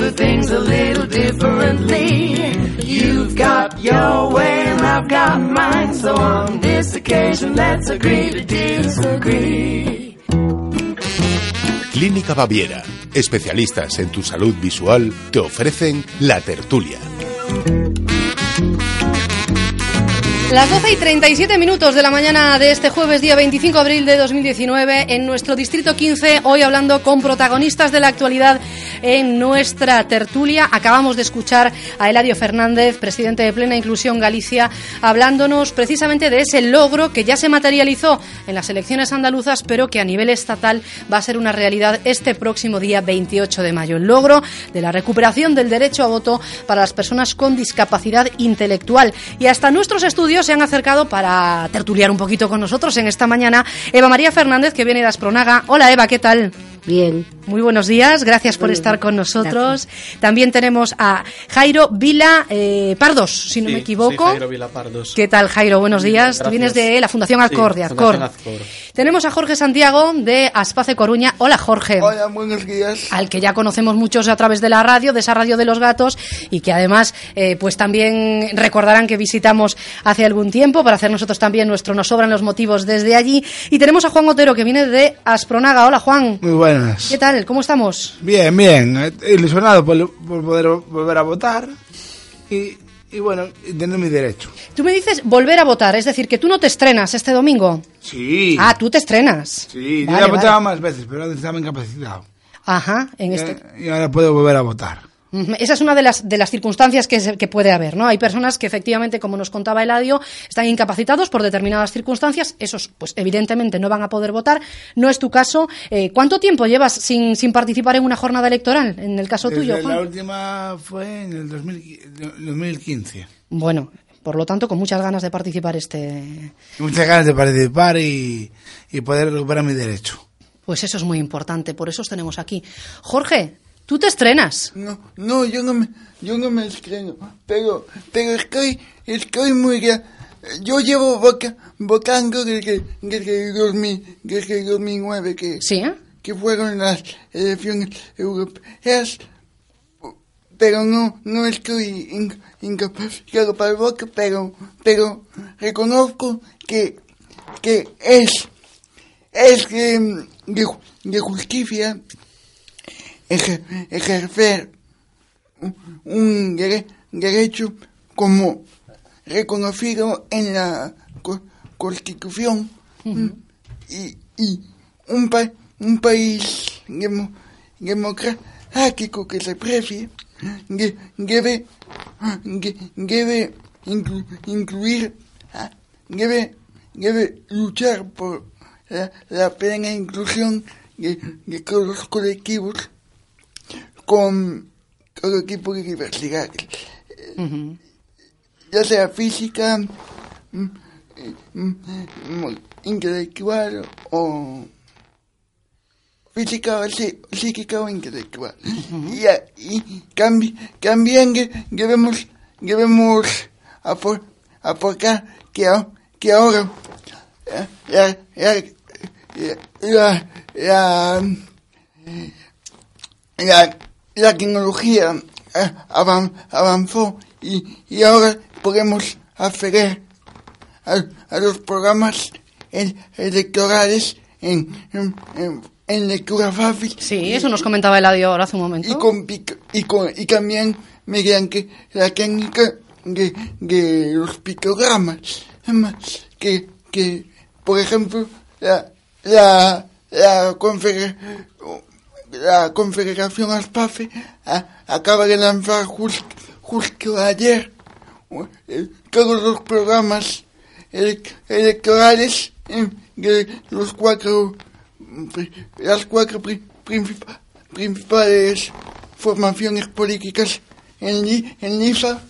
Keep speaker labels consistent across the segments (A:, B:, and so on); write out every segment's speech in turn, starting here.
A: do things a little differently. You've got your way and I've got mine, so on this occasion let's agree to disagree.
B: Clínica Baviera, especialistas en tu salud visual, te ofrecen La Tertulia.
C: Las 12:37 de la mañana de este jueves, día 25 de abril de 2019, en nuestro Distrito 15, hoy hablando con protagonistas de la actualidad en nuestra tertulia. Acabamos de escuchar a Eladio Fernández, presidente de Plena Inclusión Galicia, hablándonos precisamente de ese logro que ya se materializó en las elecciones andaluzas, pero que a nivel estatal va a ser una realidad este próximo día 28 de mayo. El logro de la recuperación del derecho a voto para las personas con discapacidad intelectual. Y hasta nuestros estudios se han acercado para tertuliar un poquito con nosotros en esta mañana Eva María Fernández, que viene de Aspronaga. Hola Eva, ¿qué tal?
D: Bien.
C: Muy buenos días, gracias por estar con nosotros. Gracias. También tenemos a Jairo Vila Pardos, si no me equivoco.
E: Sí, Jairo Vila Pardos.
C: ¿Qué tal, Jairo? Buenos días.
E: Gracias.
C: Tú vienes de la Fundación Azcor, de Azcor. Tenemos a Jorge Santiago de Aspace Coruña. Hola, Jorge.
F: Hola, buenos días.
C: Al que ya conocemos muchos a través de la radio, de esa radio de los gatos, y que además pues también recordarán que visitamos hace algún tiempo para hacer nosotros también nuestro Nos sobran los motivos desde allí. Y tenemos a Juan Otero, que viene de Aspronaga. Hola, Juan.
F: Muy buenas.
C: ¿Qué tal? ¿Cómo estamos?
F: Bien, bien. Ilusionado por poder volver a votar y bueno, tener mi derecho.
C: Tú me dices volver a votar, es decir, que tú no te estrenas este domingo.
F: Sí.
C: Ah, tú te estrenas.
F: Sí,
C: vale,
F: yo ya votaba más veces, pero antes estaba incapacitado.
C: Ajá,
F: Y ahora puedo volver a votar.
C: Esa es una de las circunstancias que puede haber, ¿no? Hay personas que efectivamente, como nos contaba Eladio, están incapacitados por determinadas circunstancias. Esos, pues evidentemente no van a poder votar. No es tu caso. ¿Cuánto tiempo llevas sin participar en una jornada electoral? En el caso tuyo, Juan.
F: La última fue en el 2015.
C: Bueno, por lo tanto, con muchas ganas de participar
F: Muchas ganas de participar y poder recuperar mi derecho.
C: Pues eso es muy importante, por eso os tenemos aquí. Jorge, ¿tú te estrenas?
G: No, yo no me estreno, pero estoy muy bien. Yo llevo votando desde 2009
C: ¿Sí?
G: Que fueron las elecciones europeas, pero no estoy incapacitado para el voto, pero reconozco que es de justicia ejercer un derecho como reconocido en la Constitución. Uh-huh. y un país democrático que se precie debe incluir, debe luchar por la plena inclusión de todos los colectivos con todo tipo de diversidad, uh-huh. Ya sea física, intelectual o física o psíquica o intelectual. Uh-huh. Y también debemos aportar que ahora la tecnología avanzó y ahora podemos acceder a los programas electorales en lectura fácil.
C: Sí, eso nos comentaba Eladio ahora hace un momento.
G: Y también mediante la técnica de los pictogramas, que por ejemplo la Confederación Aspace acaba de lanzar justo ayer todos los programas electorales de las cuatro principales formaciones políticas en Niza.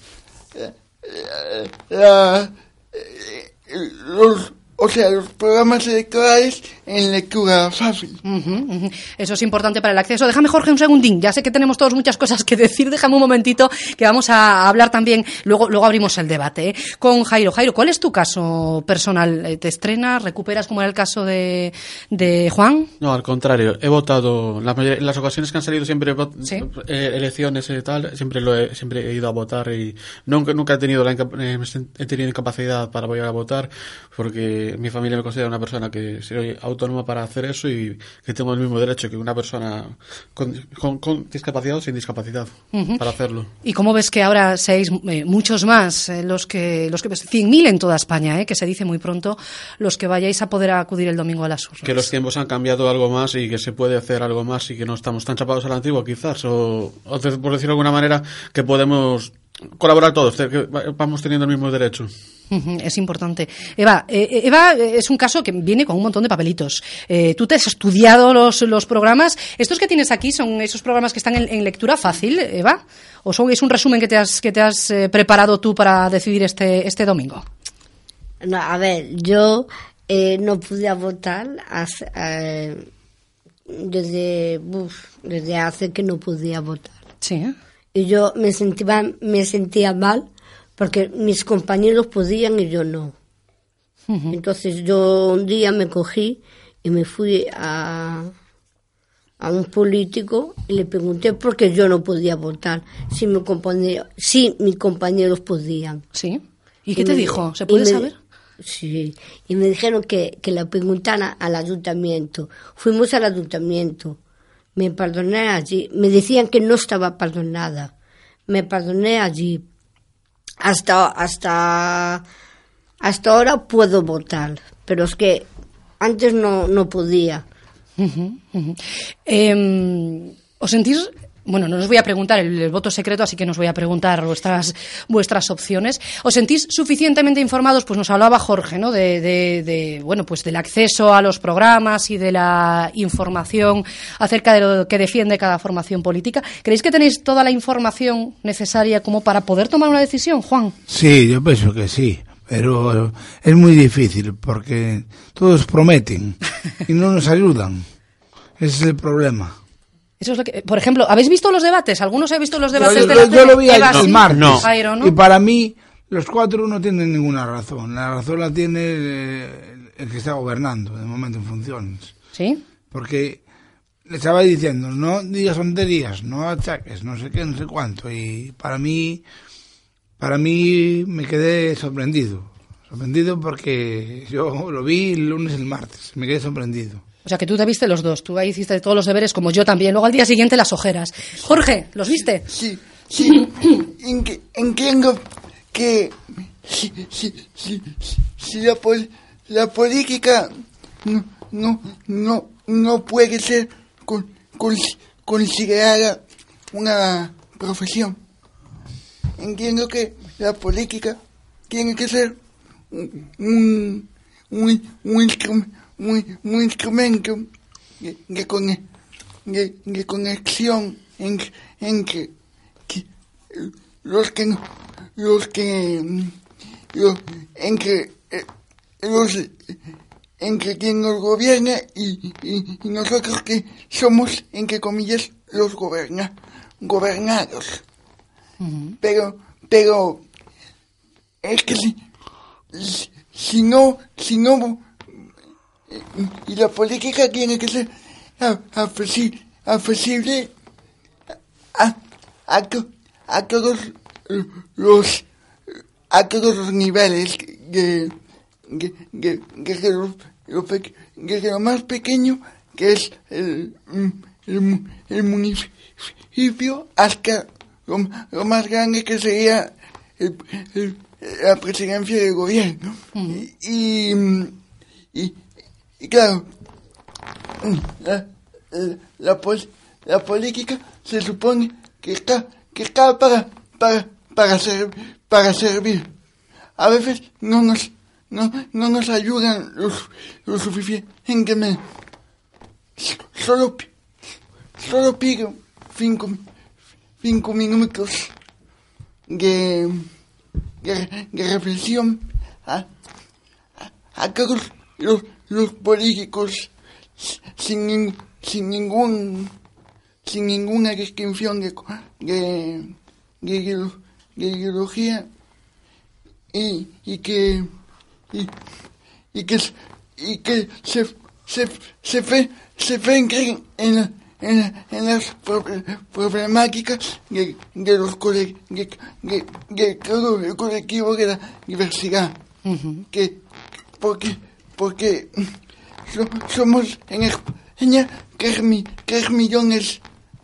G: Los programas electorales en lectura fácil.
C: Eso es importante para el acceso. Déjame, Jorge, un segundín. Ya sé que tenemos todos muchas cosas que decir. Déjame un momentito que vamos a hablar también. Luego abrimos el debate, con Jairo. Jairo, ¿cuál es tu caso personal? ¿Te estrenas, recuperas como era el caso de Juan?
D: No, al contrario. He votado, en las ocasiones que han salido siempre
C: ¿Sí?
D: Elecciones y tal, siempre he ido a votar y nunca he tenido incapacidad para ir a votar, porque mi familia me considera una persona que soy autónoma para hacer eso y que tengo el mismo derecho que una persona con discapacidad o sin discapacidad para hacerlo.
C: ¿Y cómo ves que ahora seáis muchos más, los que 100.000 en toda España, que se dice muy pronto, los que vayáis a poder acudir el domingo a las urnas?
D: Que los tiempos han cambiado algo más y que se puede hacer algo más y que no estamos tan chapados a la antigua, quizás, o por decirlo de alguna manera, que podemos colaborar todos, que vamos teniendo el mismo derecho.
C: Es importante. Eva es un caso que viene con un montón de papelitos. ¿Tú te has estudiado los programas? ¿Estos que tienes aquí son esos programas que están en lectura fácil, Eva? ¿O es un resumen que te has preparado tú para decidir este domingo?
E: No, a ver, yo no pude votar desde hace que no podía votar.
C: Sí.
E: Y yo me sentía mal porque mis compañeros podían y yo no. Entonces yo un día me cogí y me fui a un político y le pregunté por qué yo no podía votar si mis compañeros podían.
C: Sí. ¿Y qué te dijo? ¿Se puede saber?
E: Sí, y me dijeron que la preguntara al ayuntamiento. Fuimos al ayuntamiento, me perdoné allí. Me decían que no estaba perdonada. Me perdoné allí. Hasta ahora puedo votar, pero es que antes no podía.
C: ¿Os sentís? Bueno, no os voy a preguntar el voto secreto, así que no os voy a preguntar vuestras opciones. ¿Os sentís suficientemente informados? Pues nos hablaba Jorge, ¿no? Pues del acceso a los programas y de la información acerca de lo que defiende cada formación política. ¿Creéis que tenéis toda la información necesaria como para poder tomar una decisión, Juan?
F: Sí, yo pienso que sí. Pero es muy difícil porque todos prometen y no nos ayudan. Ese es el problema.
C: Eso es lo que, por ejemplo, ¿habéis visto los debates? ¿Algunos habéis visto los debates de la tele?
F: Yo lo vi el martes.
D: No.
C: Jairo, ¿no?
F: Y para mí, los cuatro no tienen ninguna razón. La razón la tiene el que está gobernando, de momento en funciones.
C: ¿Sí?
F: Porque le estaba diciendo, no digas tonterías, no achaques, no sé qué, no sé cuánto. Y para mí me quedé sorprendido. Sorprendido porque yo lo vi el lunes y el martes. Me quedé sorprendido.
C: O sea, que tú te viste los dos. Tú ahí hiciste todos los deberes, como yo también. Luego al día siguiente las ojeras. Jorge, ¿los viste?
G: Sí. Entiendo que si la política no puede ser considerada una profesión. Entiendo que la política tiene que ser un instrumento de conexión entre entre quien nos gobierna y nosotros que somos, entre comillas, los gobernados. Pero es que si no y la política tiene que ser accesible a todos los niveles, desde lo más pequeño, que es el municipio, hasta lo más grande, que sería la presidencia del gobierno. Y claro, la política se supone que está para servir. A veces no nos ayudan lo suficientemente. Solo pido 5 minutos de reflexión a todos los políticos sin ninguna distinción de ideología y que se centren en las problemáticas de todo el colectivo de la diversidad. Porque somos en España 3 millones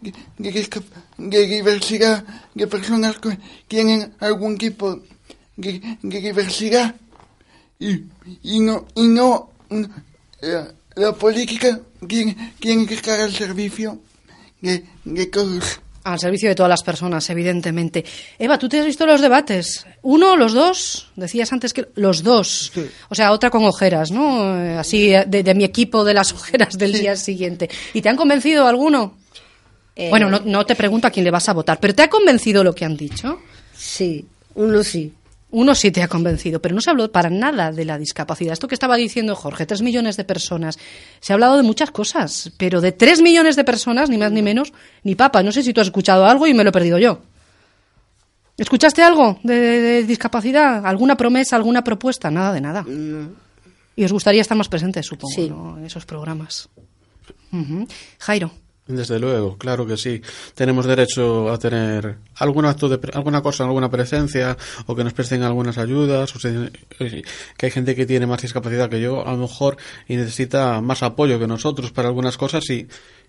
G: de diversidad, de personas que tienen algún tipo de diversidad y no la política tiene que estar al servicio de todos.
C: Al servicio de todas las personas, evidentemente. Eva, ¿tú te has visto los debates? ¿Uno, los dos? Decías antes que los dos.
F: Sí.
C: O sea, otra con ojeras, ¿no? Así, de mi equipo de las ojeras del día siguiente. ¿Y te han convencido alguno? Bueno, no te pregunto a quién le vas a votar, pero ¿te ha convencido lo que han dicho?
E: Sí, uno sí.
C: Uno sí te ha convencido, pero no se habló para nada de la discapacidad. Esto que estaba diciendo Jorge, 3 millones de personas. Se ha hablado de muchas cosas, pero de 3 millones de personas, ni más ni menos, ni papa. No sé si tú has escuchado algo y me lo he perdido yo. ¿Escuchaste algo de discapacidad? ¿Alguna promesa, alguna propuesta? Nada de nada.
E: No.
C: Y os gustaría estar más presentes, supongo,
E: Sí.
C: ¿no? En esos programas. Jairo.
D: Desde luego, claro que sí. Tenemos derecho a tener algún acto alguna cosa, alguna presencia, o que nos presten algunas ayudas, que hay gente que tiene más discapacidad que yo, a lo mejor, y necesita más apoyo que nosotros para algunas cosas, y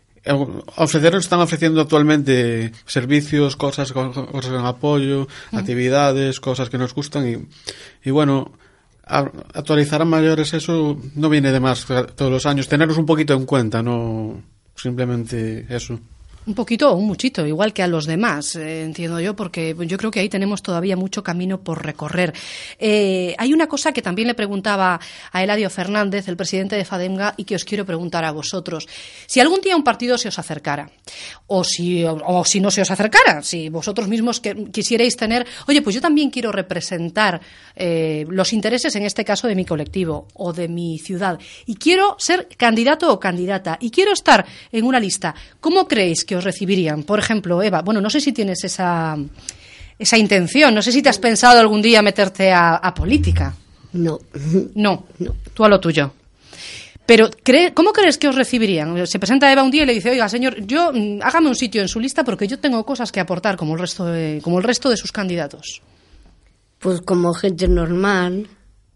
D: están ofreciendo actualmente servicios, cosas con apoyo, actividades, cosas que nos gustan, y bueno, actualizar a mayores, eso no viene de más todos los años. Tenerlos un poquito en cuenta, no simplemente eso.
C: Un poquito o un muchito, igual que a los demás, entiendo yo, porque yo creo que ahí tenemos todavía mucho camino por recorrer. Hay una cosa que también le preguntaba a Eladio Fernández, el presidente de FADEMGA, y que os quiero preguntar a vosotros. Si algún día un partido se os acercara, o si no se os acercara, si vosotros mismos quisierais tener, oye, pues yo también quiero representar los intereses, en este caso, de mi colectivo o de mi ciudad, y quiero ser candidato o candidata, y quiero estar en una lista, ¿cómo creéis que os recibirían? Por ejemplo, Eva, bueno, no sé si tienes esa intención, no sé si te has pensado algún día meterte a política.
E: No.
C: No, tú a lo tuyo. Pero, ¿cómo crees que os recibirían? Se presenta Eva un día y le dice, oiga, señor, hágame un sitio en su lista porque yo tengo cosas que aportar como el resto de sus candidatos.
E: Pues como gente normal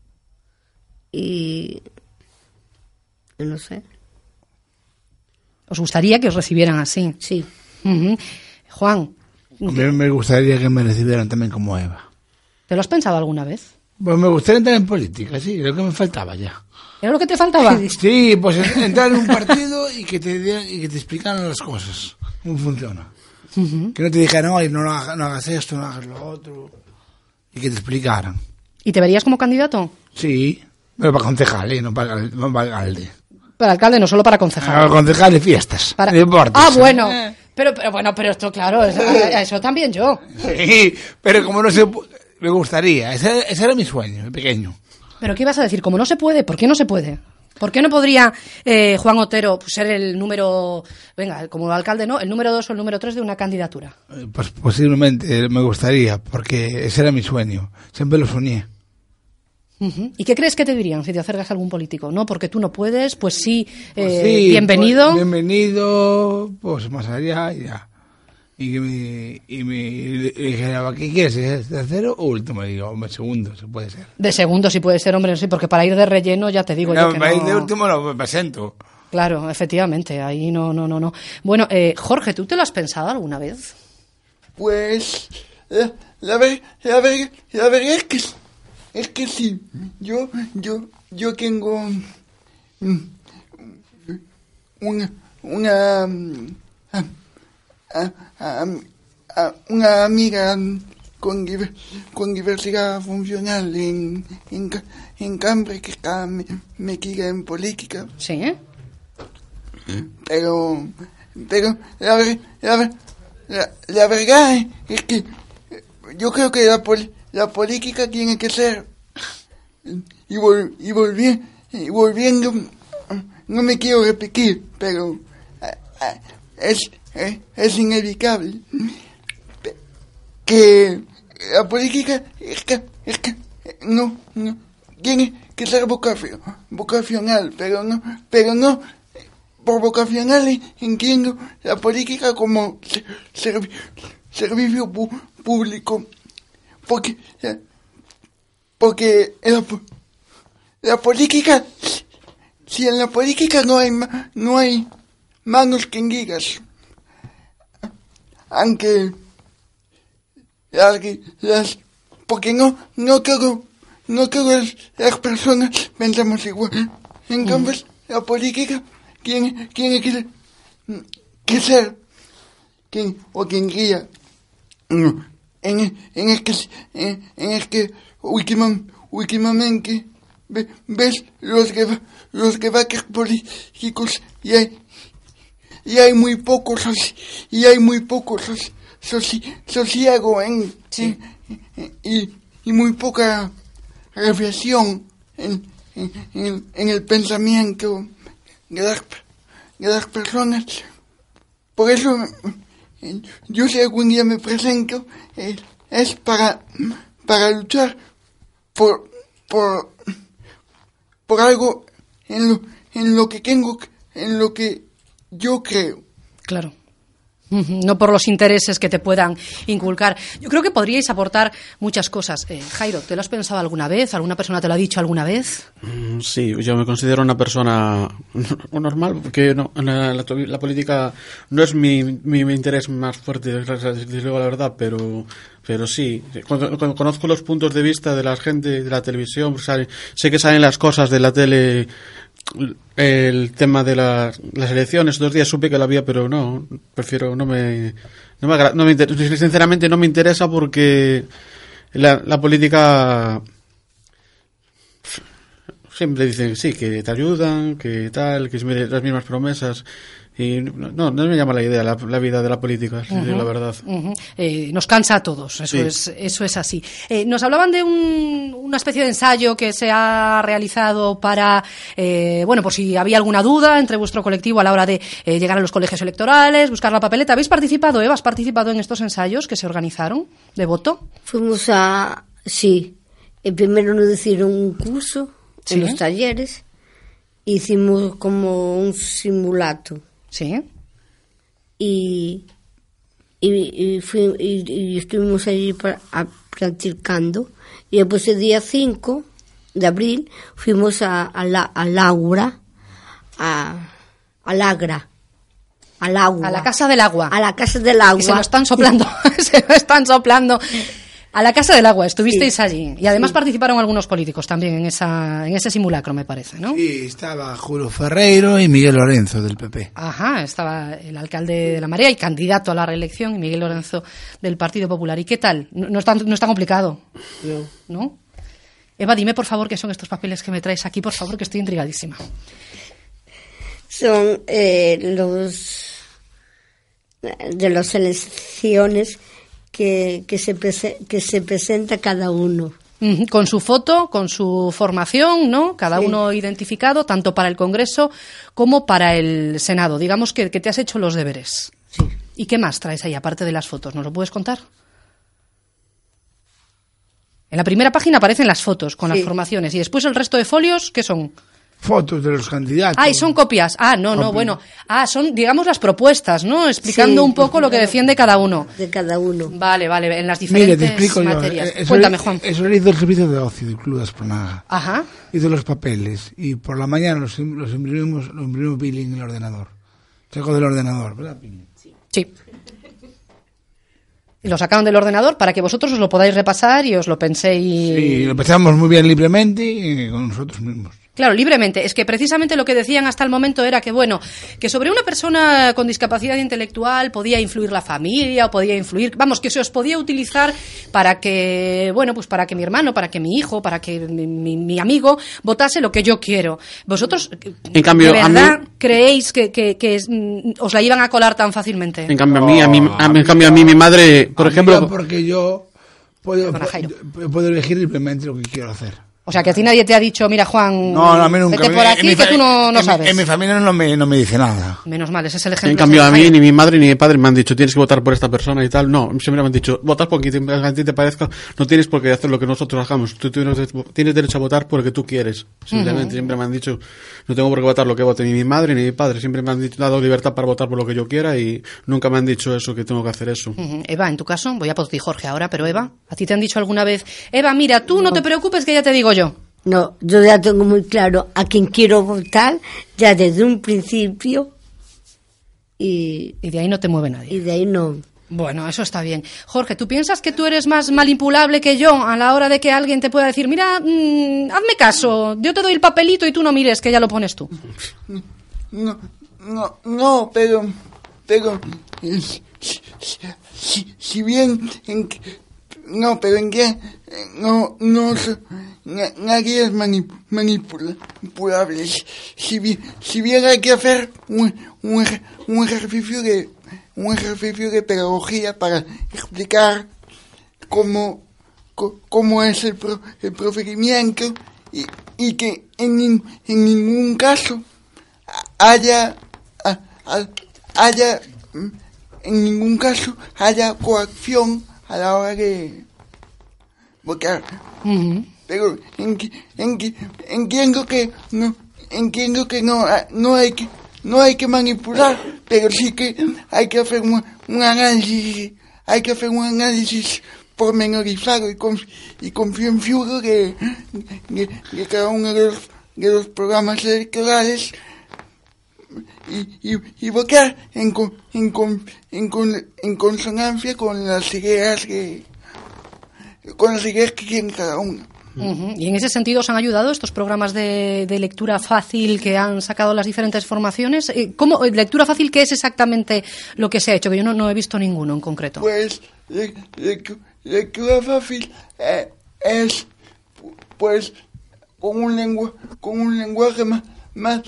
E: y no sé. ¿Os gustaría que os recibieran así? Sí.
C: Juan.
F: A mí me gustaría que me recibieran también como Eva.
C: ¿Te lo has pensado alguna vez?
F: Pues me gustaría entrar en política, sí, lo que me faltaba ya.
C: ¿Era lo que te faltaba?
F: Sí, pues entrar en un partido y que te explicaran las cosas, cómo funciona. Que no te dijeran, oye, no hagas esto, no hagas lo otro, y que te explicaran.
C: ¿Y te verías como candidato?
F: Sí, pero para concejal, no para alcalde.
C: Para alcalde, no solo para concejal.
F: Para concejal de fiestas,
C: para...
F: de deportes.
C: Ah, bueno. Pero esto, claro, eso también yo.
F: Sí, pero como no se me gustaría, ese era mi sueño, de pequeño.
C: ¿Pero qué ibas a decir? Como no se puede, ¿por qué no se puede? ¿Por qué no podría Juan Otero ser el número, como alcalde, no, el número 2 o el número 3 de una candidatura?
F: Pues posiblemente me gustaría, porque ese era mi sueño, siempre lo soñé.
C: ¿Y qué crees que te dirían si te acercas a algún político? ¿No? Porque tú no puedes, pues sí,
F: bienvenido.
C: Pues
F: bienvenido, pues más allá y ya. Y me dijera, ¿qué quieres? ¿Tercero o último? Y digo, segundo, se puede ser.
C: De segundo sí puede ser, hombre, sí, porque para ir de relleno ya te digo yo que
F: para
C: no.
F: Ir de último no me presento.
C: Claro, efectivamente, ahí no. Bueno, Jorge, ¿tú te lo has pensado alguna vez?
G: Pues, la verdad es que sí. Yo tengo una amiga con diversidad funcional en Cambre que está metida en política.
C: Sí.
G: Pero la verdad es que yo creo que la política tiene que ser y volviendo no me quiero repetir, pero es inevitable que la política es que no tiene que ser vocacional, pero no por vocacional entiendo la política como servicio público, porque la política, si en la política no hay manos tendidas, aunque porque no todas las personas pensamos igual. Entonces la política tiene que ser quien guía en el que últimamente ves los debates políticos y hay muy pocos sosiego y muy poca reflexión en el pensamiento de las personas. Por eso yo, si algún día me presento, es para luchar por algo en lo que yo creo.
C: Claro. No por los intereses que te puedan inculcar. Yo creo que podríais aportar muchas cosas. Jairo, ¿te lo has pensado alguna vez? ¿Alguna persona te lo ha dicho alguna vez?
D: Sí, yo me considero una persona normal, porque no, la política no es mi interés más fuerte, desde luego, la verdad, pero sí, cuando conozco los puntos de vista de la gente de la televisión, sé que salen las cosas de la tele. El tema de las elecciones, 2 días supe que la había, pero prefiero, sinceramente no me interesa, porque la política siempre dicen sí, que te ayudan, que tal, que es las mismas promesas. Y no me llama la idea la vida de la política, la verdad.
C: Nos cansa a todos, eso es así. Nos hablaban de una especie de ensayo que se ha realizado para, por si había alguna duda entre vuestro colectivo a la hora de llegar a los colegios electorales, buscar la papeleta. ¿Habéis participado, Eva? ¿Has participado en estos ensayos que se organizaron de voto?
E: Fuimos sí. Primero nos hicieron un curso en los talleres. Hicimos como un simulato.
C: Sí.
E: Y estuvimos allí practicando. Y después el día 5 de abril fuimos al Agra. A la
C: Casa del Agua.
E: A la Casa del Agua.
C: Y se lo están soplando. A la Casa del Agua, estuvisteis allí. Y además participaron algunos políticos también en ese simulacro, me parece, ¿no?
F: Sí, estaba Julio Ferreiro y Miguel Lorenzo, del PP.
C: Ajá, estaba el alcalde de La Marea y candidato a la reelección, y Miguel Lorenzo, del Partido Popular. ¿Y qué tal? No es tan complicado. ¿No? Eva, dime, por favor, qué son estos papeles que me traes aquí, por favor, que estoy intrigadísima.
E: Son de las elecciones que se presenta cada uno.
C: Con su foto, con su formación, ¿no? Cada uno identificado, tanto para el Congreso como para el Senado. Digamos que te has hecho los deberes.
E: Sí.
C: ¿Y qué más traes ahí, aparte de las fotos? ¿Nos lo puedes contar? En la primera página aparecen las fotos con las formaciones. ¿Y después el resto de folios qué son?
F: Fotos de los candidatos.
C: Y son copias. Son, digamos, las propuestas, ¿no? Explicando un poco lo que defiende cada uno.
E: De cada uno.
C: Vale, en las diferentes
F: te explico
C: materias.
F: Yo.
C: Cuéntame, Juan.
F: Eso lo hizo el servicio de ocio del Club de Aspronaga.
C: Ajá.
F: Hizo los papeles y por la mañana los imprimimos Billy en el ordenador. Saco del ordenador, ¿verdad, Pini?
C: Sí. Y lo sacaron del ordenador para que vosotros os lo podáis repasar y os lo penséis.
F: Sí, lo pensamos muy bien libremente y con nosotros mismos.
C: Claro, libremente. Es que precisamente lo que decían hasta el momento era que, que sobre una persona con discapacidad intelectual podía influir la familia o podía influir, que se os podía utilizar para que, para que mi hermano, para que mi hijo, para que mi amigo votase lo que yo quiero. ¿Vosotros,
D: en cambio,
C: de verdad, creéis que os la iban a colar tan fácilmente?
D: En cambio, a mí mi madre, por ejemplo...
F: Porque yo puedo elegir libremente lo que quiero hacer.
C: O sea, que a ti nadie te ha dicho, mira, Juan,
F: No, a mí nunca.
C: vete por aquí, que tú no sabes.
F: En mi familia no me dice nada.
C: Menos mal, ese es el ejemplo.
D: En cambio, a mí, ni mi madre ni mi padre me han dicho, tienes que votar por esta persona y tal. No, siempre me han dicho, votas por quien a ti te parezca, no tienes por qué hacer lo que nosotros hagamos. Tú tienes derecho a votar porque tú quieres. Simplemente, siempre me han dicho, no tengo por qué votar lo que vote ni mi madre ni mi padre. Siempre me han dado libertad para votar por lo que yo quiera y nunca me han dicho eso, que tengo que hacer eso.
C: Eva, en tu caso, voy a por ti, Jorge, ahora, pero Eva, ¿a ti te han dicho alguna vez, Eva, mira, tú no te preocupes que ya te digo yo?
E: No, yo ya tengo muy claro a quién quiero votar ya desde un principio y
C: de ahí no te mueve nadie.
E: Y de ahí no.
C: Bueno, eso está bien. Jorge, ¿tú piensas que tú eres más manipulable que yo a la hora de que alguien te pueda decir, mira, hazme caso, yo te doy el papelito y tú no mires, que ya lo pones tú?
G: No, pero si bien nadie es manipulable. Si bien hay que hacer un ejercicio de pedagogía para explicar cómo es el procedimiento y que en ningún caso haya coacción a la hora de votar. Pero entiendo que no hay que manipular, pero sí que hay que hacer un análisis pormenorizado y concienzudo de cada uno de los programas electorales y votar en consonancia con las ideas que tiene cada uno.
C: Y en ese sentido, ¿os han ayudado estos programas de lectura fácil que han sacado las diferentes formaciones? ¿Cómo, lectura fácil, qué es exactamente lo que se ha hecho? Que yo no he visto ninguno en concreto.
G: Pues lectura fácil es pues con un lenguaje más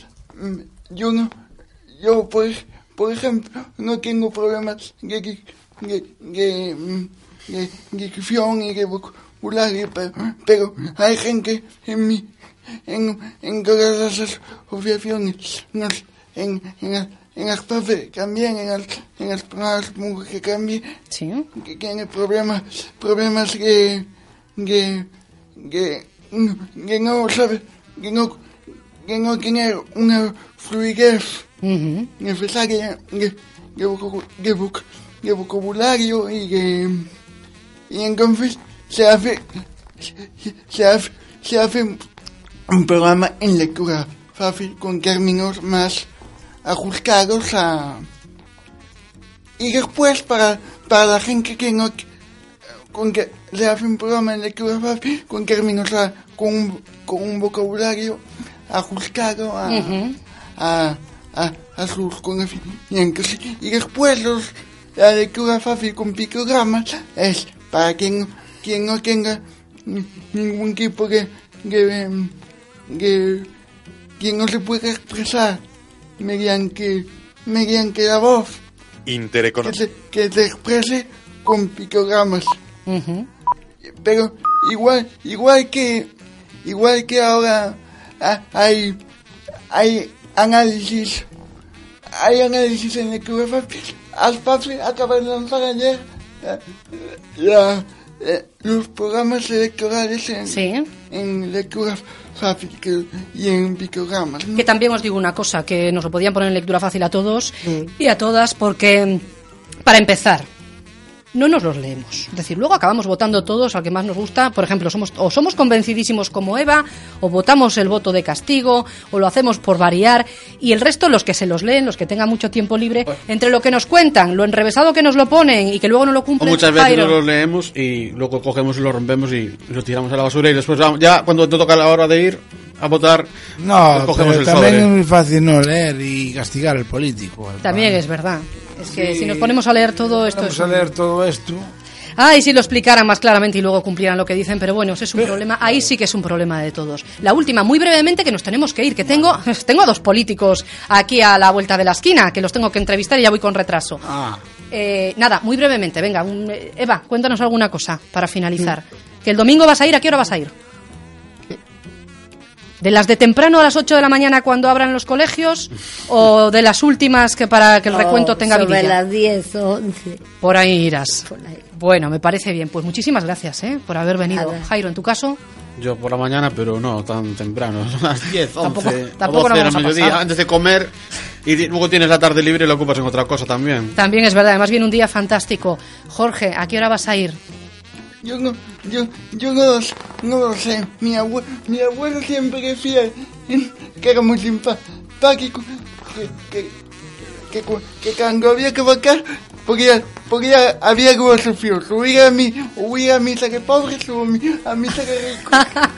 G: yo por ejemplo no tengo problemas de dicción y de vocabulario, pero hay gente en todas las asociaciones, en las PAFE también, en las personas que también,
C: ¿sí?
G: Que tienen problemas que no sabe, que no tiene una fluidez necesaria de vocabulario y entonces se hace un programa en lectura fácil con términos más ajustados y después para la gente que no que se hace un programa en lectura fácil con términos con un vocabulario ajustado a sus conocimientos y después la lectura fácil con pictogramas es para quien no tenga ningún tipo de quien no se puede expresar mediante la voz que se exprese con pictogramas. Pero igual que ahora hay análisis en lectura fácil. Alfafi acaba de lanzar ayer los programas electorales en lectura fácil y en pictogramas, ¿no?
C: Que también os digo una cosa, que nos lo podían poner en lectura fácil a todos y a todas, porque para empezar no nos los leemos. Es decir, luego acabamos votando todos al que más nos gusta. Por ejemplo, somos convencidísimos como Eva, o votamos el voto de castigo, o lo hacemos por variar, y el resto, los que se los leen, los que tengan mucho tiempo libre, entre lo que nos cuentan, lo enrevesado que nos lo ponen y que luego no lo cumplen.
D: O muchas veces nos los leemos y luego cogemos y lo rompemos y lo tiramos a la basura y después ya cuando te toca la hora de ir a votar,
F: no,
D: cogemos el
F: también
D: sobre.
F: Es muy fácil no leer y castigar al político.
C: También es verdad. Es que si nos ponemos a leer todo esto...
F: Ay,
C: si lo explicaran más claramente y luego cumplieran lo que dicen, pero bueno, ese es un problema, ahí sí que es un problema de todos. La última, muy brevemente, que nos tenemos que ir, que tengo a dos políticos aquí a la vuelta de la esquina, que los tengo que entrevistar y ya voy con retraso. Nada, muy brevemente, venga, Eva, cuéntanos alguna cosa para finalizar. Que el domingo vas a ir, ¿a qué hora vas a ir? ¿De las de temprano a las 8 de la mañana cuando abran los colegios o de las últimas que para que el recuento tenga
E: sobre
C: vidilla?
E: las 10 o 11.
C: Por ahí irás.
E: Por ahí.
C: Bueno, me parece bien. Pues muchísimas gracias por haber venido.
E: Nada.
C: Jairo, ¿en tu caso?
D: Yo por la mañana, pero no tan temprano. Son las 10, 11,
C: Tampoco
D: 12
C: nos
D: de la
C: vamos a
D: mediodía,
C: pasar.
D: antes de comer. Y luego tienes la tarde libre y la ocupas en otra cosa también.
C: También es verdad, además viene un día fantástico. Jorge, ¿a qué hora vas a ir?
G: Yo no lo sé. Mi abuelo siempre decía que era muy simpático, que cuando había que vacar, porque había que ver sufrir. Huía a misa que pobres o a misa que ricos.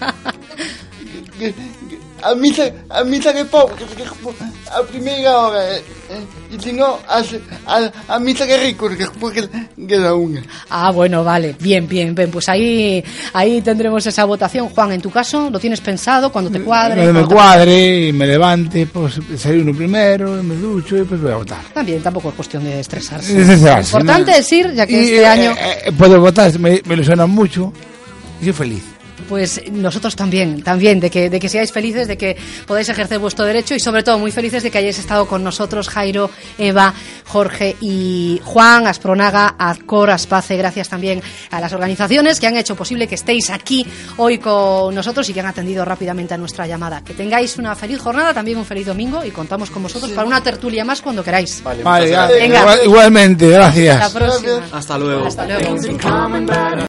G: A misa que pobres, a primera hora, y si no, a misa que ricos, que después que la una.
C: Ah, bueno, vale, bien, pues ahí tendremos esa votación. Juan, en tu caso, ¿lo tienes pensado cuando te cuadre?
F: Cuando me cuadre y me levante, pues desayuno primero, me ducho y pues voy a votar.
C: También, tampoco es cuestión de estresarse.
F: Lo
C: Importante es ir, ya que este año...
F: puedo votar, me ilusionan mucho y soy feliz.
C: Pues nosotros también, de que seáis felices, de que podáis ejercer vuestro derecho y sobre todo muy felices de que hayáis estado con nosotros, Jairo, Eva, Jorge y Juan, Aspronaga, Azcor, Aspace. Gracias también a las organizaciones que han hecho posible que estéis aquí hoy con nosotros y que han atendido rápidamente a nuestra llamada. Que tengáis una feliz jornada, también un feliz domingo y contamos con vosotros para una tertulia más cuando queráis.
D: Vale,
F: Vale,
D: muchas gracias.
C: Venga.
F: igualmente, gracias.
C: Hasta la próxima.
D: Hasta luego.
C: Hasta luego.